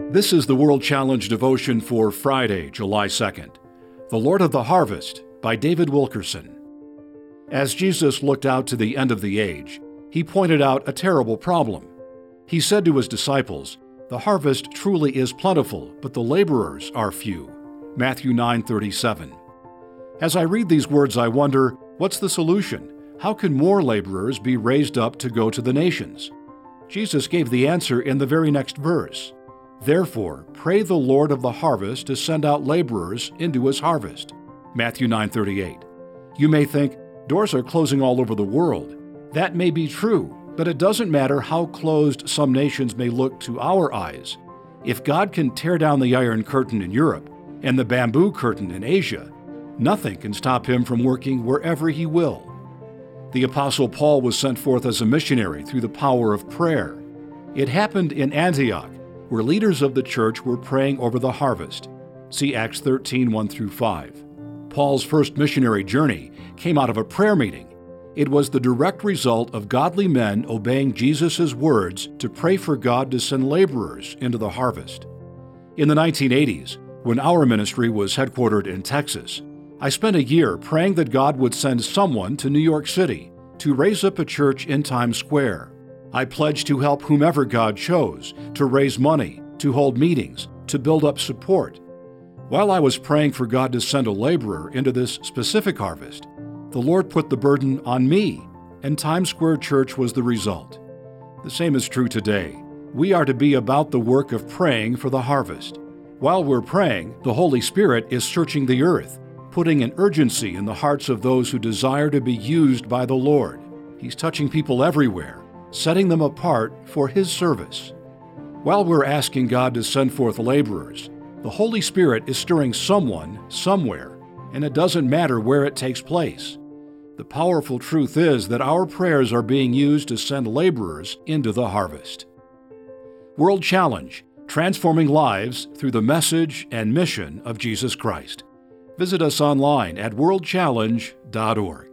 This is the World Challenge devotion for Friday, July 2nd. The Lord of the Harvest by David Wilkerson. As Jesus looked out to the end of the age, he pointed out a terrible problem. He said to his disciples, "The harvest truly is plentiful, but the laborers are few." Matthew 9:37. As I read these words, I wonder, what's the solution? How can more laborers be raised up to go to the nations? Jesus gave the answer in the very next verse. Therefore, pray the Lord of the harvest to send out laborers into his harvest. Matthew 9:38. You may think, doors are closing all over the world. That may be true, but it doesn't matter how closed some nations may look to our eyes. If God can tear down the Iron Curtain in Europe and the bamboo curtain in Asia, nothing can stop him from working wherever he will. The Apostle Paul was sent forth as a missionary through the power of prayer. It happened in Antioch, where leaders of the church were praying over the harvest. See Acts 13, 1-5. Paul's first missionary journey came out of a prayer meeting. It was the direct result of godly men obeying Jesus' words to pray for God to send laborers into the harvest. In the 1980s, when our ministry was headquartered in Texas, I spent a year praying that God would send someone to New York City to raise up a church in Times Square. I pledged to help whomever God chose, to raise money, to hold meetings, to build up support. While I was praying for God to send a laborer into this specific harvest, the Lord put the burden on me, and Times Square Church was the result. The same is true today. We are to be about the work of praying for the harvest. While we're praying, the Holy Spirit is searching the earth, putting an urgency in the hearts of those who desire to be used by the Lord. He's touching people everywhere, setting them apart for His service. While we're asking God to send forth laborers, the Holy Spirit is stirring someone, somewhere, and it doesn't matter where it takes place. The powerful truth is that our prayers are being used to send laborers into the harvest. World Challenge, transforming lives through the message and mission of Jesus Christ. Visit us online at worldchallenge.org.